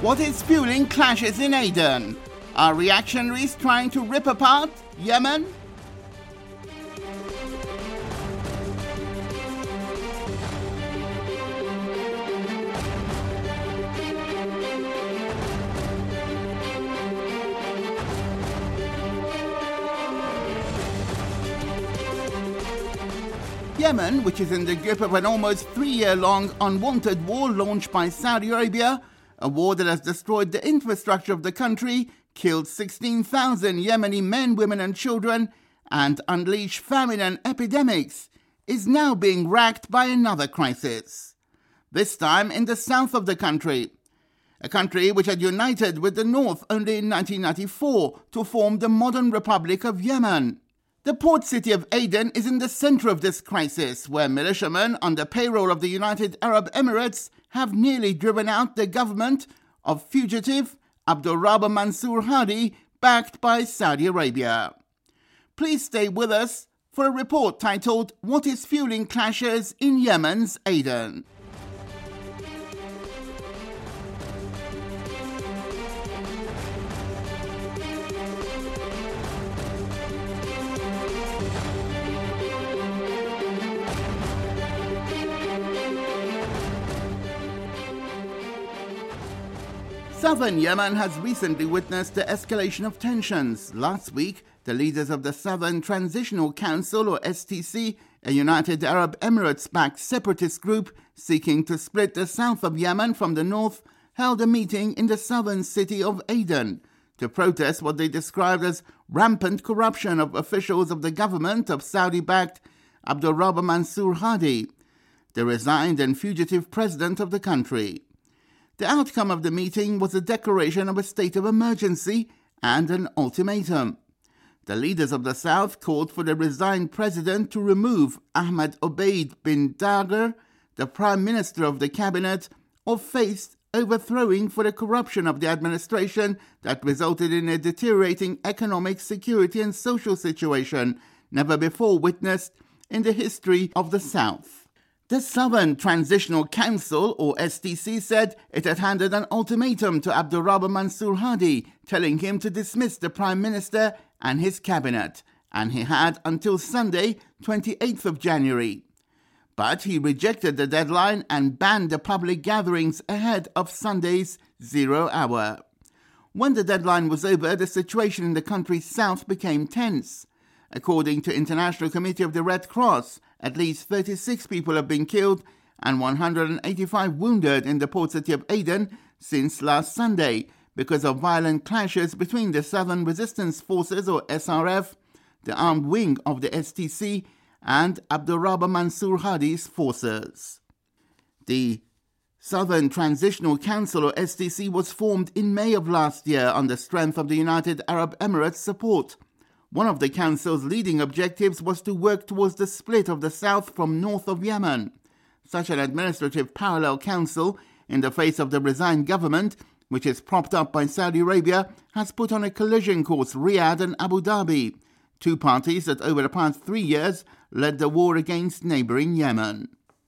What is fueling clashes in Aden? Are reactionaries trying to rip apart Yemen? Yemen, which is in the grip of an almost 3-year-long unwanted war launched by Saudi Arabia, a war that has destroyed the infrastructure of the country, killed 16,000 Yemeni men, women and children, and unleashed famine and epidemics, is now being racked by another crisis. This time in the south of the country. A country which had united with the north only in 1994 to form the modern Republic of Yemen. The port city of Aden is in the center of this crisis, where militiamen on the payroll of the United Arab Emirates have nearly driven out the government of fugitive Abdurrahman Mansur Hadi, backed by Saudi Arabia. Please stay with us for a report titled, "What is fueling clashes in Yemen's Aden?" Southern Yemen has recently witnessed the escalation of tensions. Last week, the leaders of the Southern Transitional Council, or STC, a United Arab Emirates-backed separatist group seeking to split the south of Yemen from the north, held a meeting in the southern city of Aden to protest what they described as rampant corruption of officials of the government of Saudi-backed Abdurrahman Mansur Hadi, the resigned and fugitive president of the country. The outcome of the meeting was a declaration of a state of emergency and an ultimatum. The leaders of the South called for the resigned president to remove Ahmed Obeid bin Dagher, the prime minister of the cabinet, or face overthrowing for the corruption of the administration that resulted in a deteriorating economic, security and social situation never before witnessed in the history of the South. The Southern Transitional Council, or STC, said it had handed an ultimatum to Abdurrahman Mansur Hadi, telling him to dismiss the Prime Minister and his cabinet, and he had until Sunday, 28th of January. But he rejected the deadline and banned the public gatherings ahead of Sunday's 0 hour. When the deadline was over, the situation in the country's south became tense. According to International Committee of the Red Cross, at least 36 people have been killed and 185 wounded in the port city of Aden since last Sunday because of violent clashes between the Southern Resistance Forces, or SRF, the armed wing of the STC, and Abdurrahman Mansur Hadi's forces. The Southern Transitional Council, or STC, was formed in May of last year on the strength of the United Arab Emirates support. One of the council's leading objectives was to work towards the split of the south from north of Yemen. Such an administrative parallel council, in the face of the resigned government, which is propped up by Saudi Arabia, has put on a collision course Riyadh and Abu Dhabi, two parties that over the past 3 years led the war against neighboring Yemen.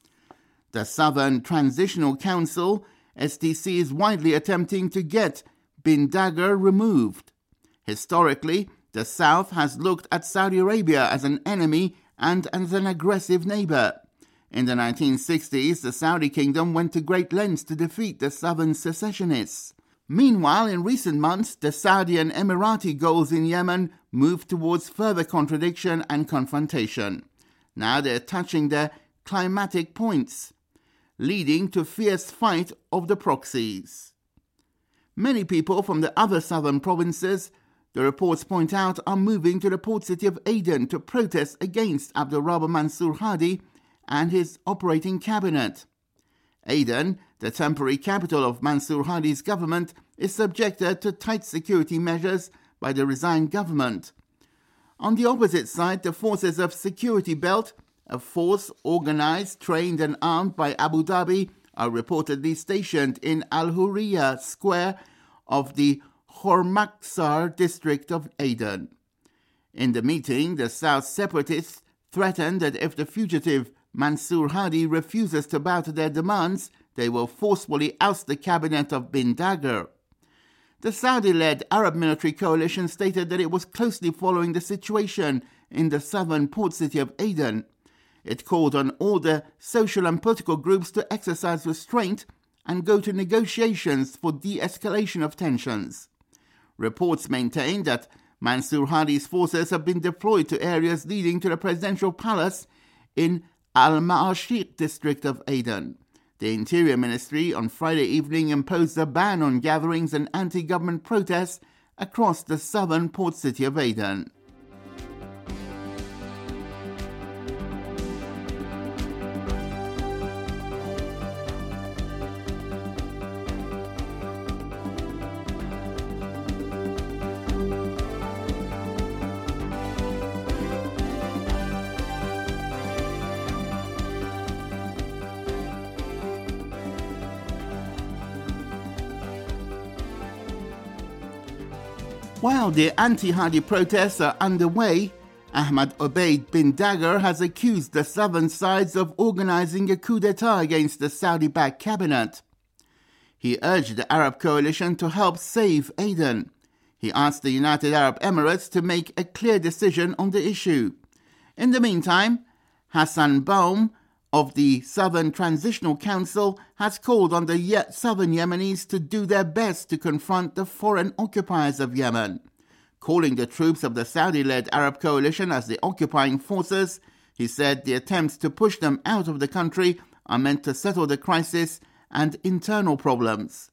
The Southern Transitional Council, STC, is widely attempting to get bin Dagher removed. Historically, the South has looked at Saudi Arabia as an enemy and as an aggressive neighbor. In the 1960s, the Saudi kingdom went to great lengths to defeat the southern secessionists. Meanwhile, in recent months, the Saudi and Emirati goals in Yemen moved towards further contradiction and confrontation. Now they're touching their climatic points, leading to fierce fight of the proxies. Many people from the other southern provinces, the reports point out, are moving to the port city of Aden to protest against Abdurrahman Mansur Hadi and his operating cabinet. Aden, the temporary capital of Mansur Hadi's government, is subjected to tight security measures by the resigned government. On the opposite side, the forces of Security Belt, a force organized, trained and armed by Abu Dhabi, are reportedly stationed in Al-Hurriya Square of the Hormaksar district of Aden. In the meeting, the South separatists threatened that if the fugitive Mansur Hadi refuses to bow to their demands, they will forcefully oust the cabinet of bin Dagher. The Saudi-led Arab military coalition stated that it was closely following the situation in the southern port city of Aden. It called on all the social and political groups to exercise restraint and go to negotiations for de-escalation of tensions. Reports maintain that Mansour Hadi's forces have been deployed to areas leading to the presidential palace in Al-Ma'ashiq district of Aden. The Interior Ministry on Friday evening imposed a ban on gatherings and anti-government protests across the southern port city of Aden. While the anti-Hadi protests are underway, Ahmad Obaid bin Dagher has accused the southern sides of organizing a coup d'etat against the Saudi-backed cabinet. He urged the Arab coalition to help save Aden. He asked the United Arab Emirates to make a clear decision on the issue. In the meantime, Hassan Baum of the Southern Transitional Council has called on the southern Yemenis to do their best to confront the foreign occupiers of Yemen. Calling the troops of the Saudi-led Arab coalition as the occupying forces, he said the attempts to push them out of the country are meant to settle the crisis and internal problems.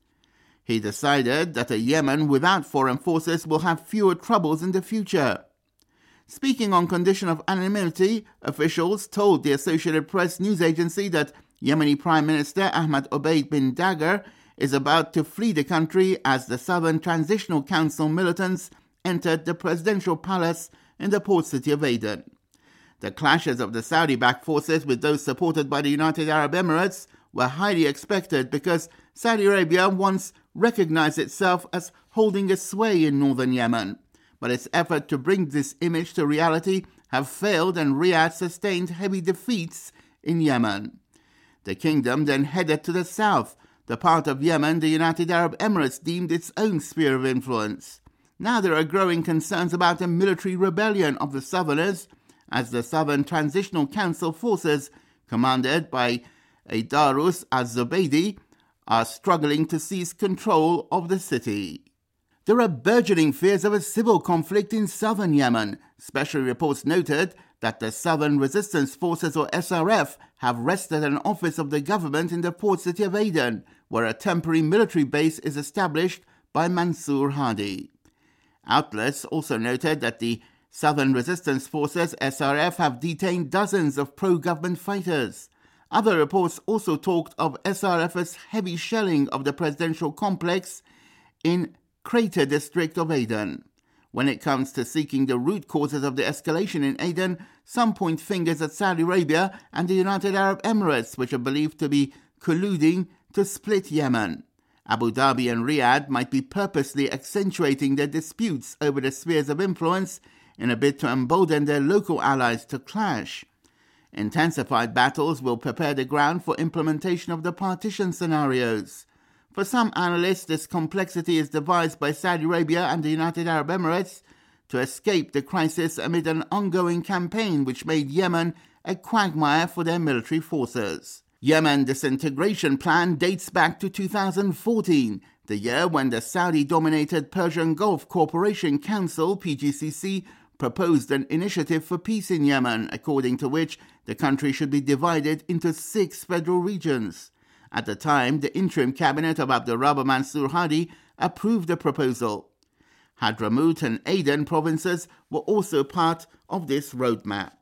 He decided that a Yemen without foreign forces will have fewer troubles in the future. Speaking on condition of anonymity, officials told the Associated Press news agency that Yemeni Prime Minister Ahmad Obaid bin Dagher is about to flee the country as the Southern Transitional Council militants entered the presidential palace in the port city of Aden. The clashes of the Saudi-backed forces with those supported by the United Arab Emirates were highly expected because Saudi Arabia once recognized itself as holding a sway in northern Yemen. But its effort to bring this image to reality have failed and Riyadh sustained heavy defeats in Yemen. The kingdom then headed to the south, the part of Yemen the United Arab Emirates deemed its own sphere of influence. Now there are growing concerns about a military rebellion of the southerners as the Southern Transitional Council forces, commanded by Darus al-Zubaydi, are struggling to seize control of the city. There are burgeoning fears of a civil conflict in southern Yemen. Special reports noted that the Southern Resistance Forces, or SRF, have wrested an office of the government in the port city of Aden, where a temporary military base is established by Mansour Hadi. Outlets also noted that the Southern Resistance Forces, SRF, have detained dozens of pro-government fighters. Other reports also talked of SRF's heavy shelling of the presidential complex in Crater district of Aden. When it comes to seeking the root causes of the escalation in Aden, some point fingers at Saudi Arabia and the United Arab Emirates, which are believed to be colluding to split Yemen. Abu Dhabi and Riyadh might be purposely accentuating their disputes over the spheres of influence in a bid to embolden their local allies to clash. Intensified battles will prepare the ground for implementation of the partition scenarios. For some analysts, this complexity is devised by Saudi Arabia and the United Arab Emirates to escape the crisis amid an ongoing campaign which made Yemen a quagmire for their military forces. Yemen disintegration plan dates back to 2014, the year when the Saudi-dominated Persian Gulf Cooperation Council, PGCC, proposed an initiative for peace in Yemen, according to which the country should be divided into 6 federal regions. At the time, the interim cabinet of Abdurrahman Mansour Hadi approved the proposal. Hadramaut and Aden provinces were also part of this roadmap.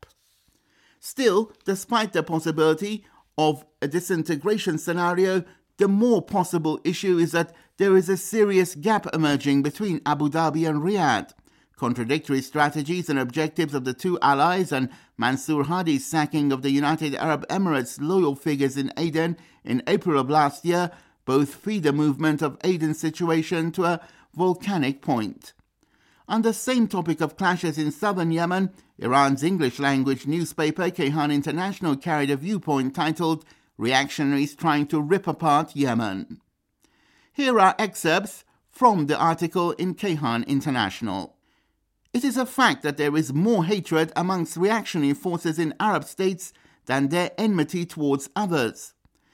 Still, despite the possibility of a disintegration scenario, the more possible issue is that there is a serious gap emerging between Abu Dhabi and Riyadh. Contradictory strategies and objectives of the two allies and Mansour Hadi's sacking of the United Arab Emirates' loyal figures in Aden in April of last year both feed the movement of Aden's situation to a volcanic point. On the same topic of clashes in southern Yemen, Iran's English-language newspaper Kayhan International carried a viewpoint titled reactionaries trying to rip apart Yemen. Here are excerpts from the article in Kayhan International. It is a fact that there is more hatred amongst reactionary forces in Arab states than their enmity towards others.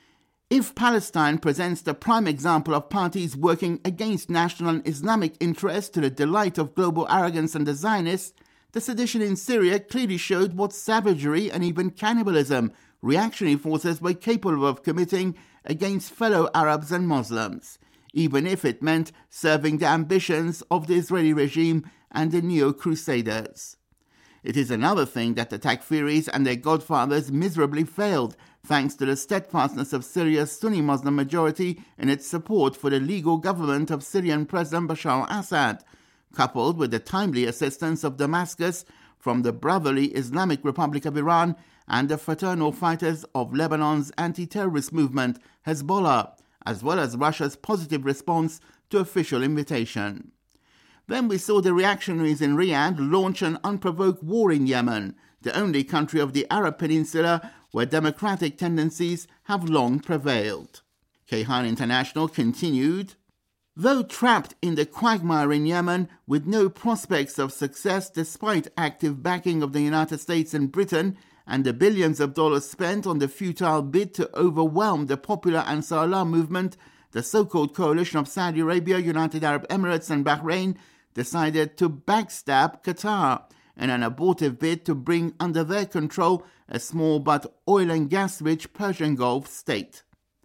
If Palestine presents the prime example of parties working against national and Islamic interests to the delight of global arrogance and the Zionists, the sedition in Syria clearly showed what savagery and even cannibalism reactionary forces were capable of committing against fellow Arabs and Muslims, even if it meant serving the ambitions of the Israeli regime and the neo-Crusaders. It is another thing that the Takfiris and their godfathers miserably failed, thanks to the steadfastness of Syria's Sunni Muslim majority in its support for the legal government of Syrian President Bashar al-Assad, coupled with the timely assistance of Damascus from the brotherly Islamic Republic of Iran and the fraternal fighters of Lebanon's anti-terrorist movement, Hezbollah, as well as Russia's positive response to official invitation. Then we saw the reactionaries in Riyadh launch an unprovoked war in Yemen, the only country of the Arab Peninsula where democratic tendencies have long prevailed. Kayhan International continued, though trapped in the quagmire in Yemen with no prospects of success despite active backing of the United States and Britain and the billions of dollars spent on the futile bid to overwhelm the popular Ansar Allah movement, the so-called coalition of Saudi Arabia, United Arab Emirates and Bahrain decided to backstab Qatar in an abortive bid to bring under their control a small but oil and gas-rich Persian Gulf state.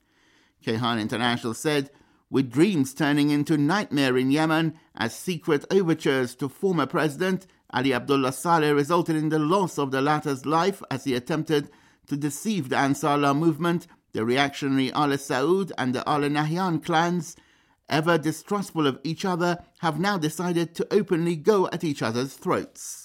Kayhan International said, with dreams turning into nightmare in Yemen as secret overtures to former President Ali Abdullah Saleh resulted in the loss of the latter's life as he attempted to deceive the Ansar Allah movement, the reactionary Al Saud and the Al Nahyan clans, ever distrustful of each other, have now decided to openly go at each other's throats.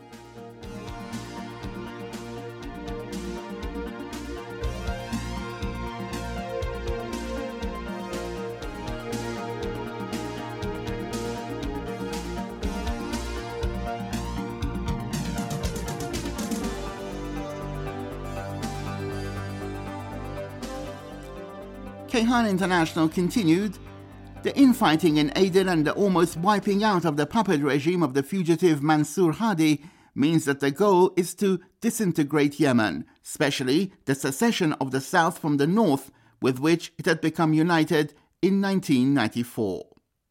Kayhan International continued, the infighting in Aden and the almost wiping out of the puppet regime of the fugitive Mansour Hadi means that the goal is to disintegrate Yemen, especially the secession of the south from the north, with which it had become united in 1994.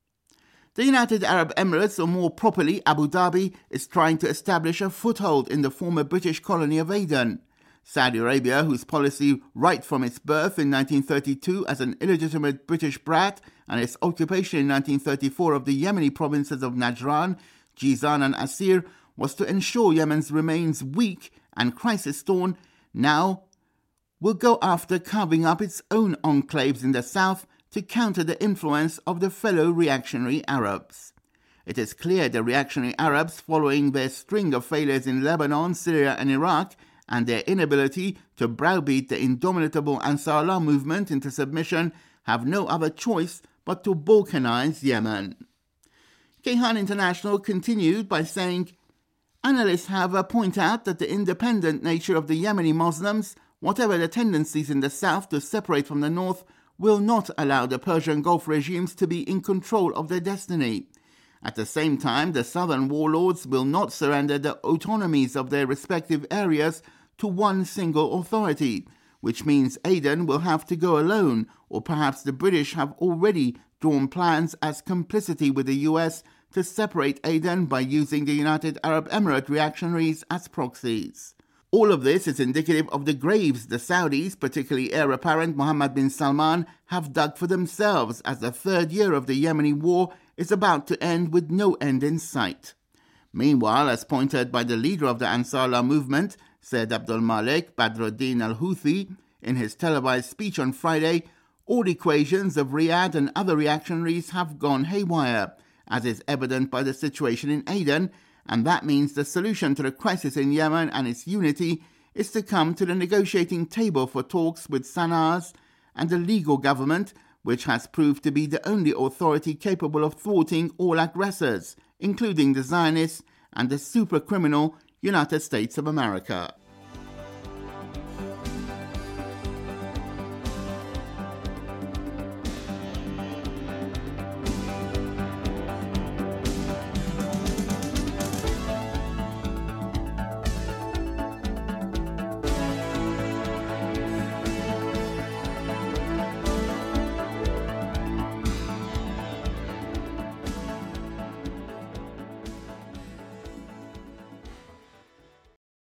The United Arab Emirates, or more properly Abu Dhabi, is trying to establish a foothold in the former British colony of Aden. Saudi Arabia, whose policy right from its birth in 1932 as an illegitimate British brat and its occupation in 1934 of the Yemeni provinces of Najran, Jizan and Asir was to ensure Yemen's remains weak and crisis-torn, now will go after carving up its own enclaves in the south to counter the influence of the fellow reactionary Arabs. It is clear the reactionary Arabs, following their string of failures in Lebanon, Syria and Iraq, and their inability to browbeat the indomitable Ansar Allah movement into submission, have no other choice but to balkanize Yemen. Kayhan International continued by saying, analysts, however, point out that the independent nature of the Yemeni Muslims, whatever the tendencies in the south to separate from the north, will not allow the Persian Gulf regimes to be in control of their destiny. At the same time, the southern warlords will not surrender the autonomies of their respective areas to one single authority, which means Aden will have to go alone, or perhaps the British have already drawn plans as complicity with the US to separate Aden by using the United Arab Emirates reactionaries as proxies. All of this is indicative of the graves the Saudis, particularly heir apparent Mohammed bin Salman, have dug for themselves as the third year of the Yemeni war is about to end with no end in sight. Meanwhile, as pointed by the leader of the Ansar Allah movement, Said Abdul Malik Badruddin al-Houthi, in his televised speech on Friday, all equations of Riyadh and other reactionaries have gone haywire, as is evident by the situation in Aden, and that means the solution to the crisis in Yemen and its unity is to come to the negotiating table for talks with Sana'a's and the legal government, which has proved to be the only authority capable of thwarting all aggressors, including the Zionists and the super-criminal United States of America.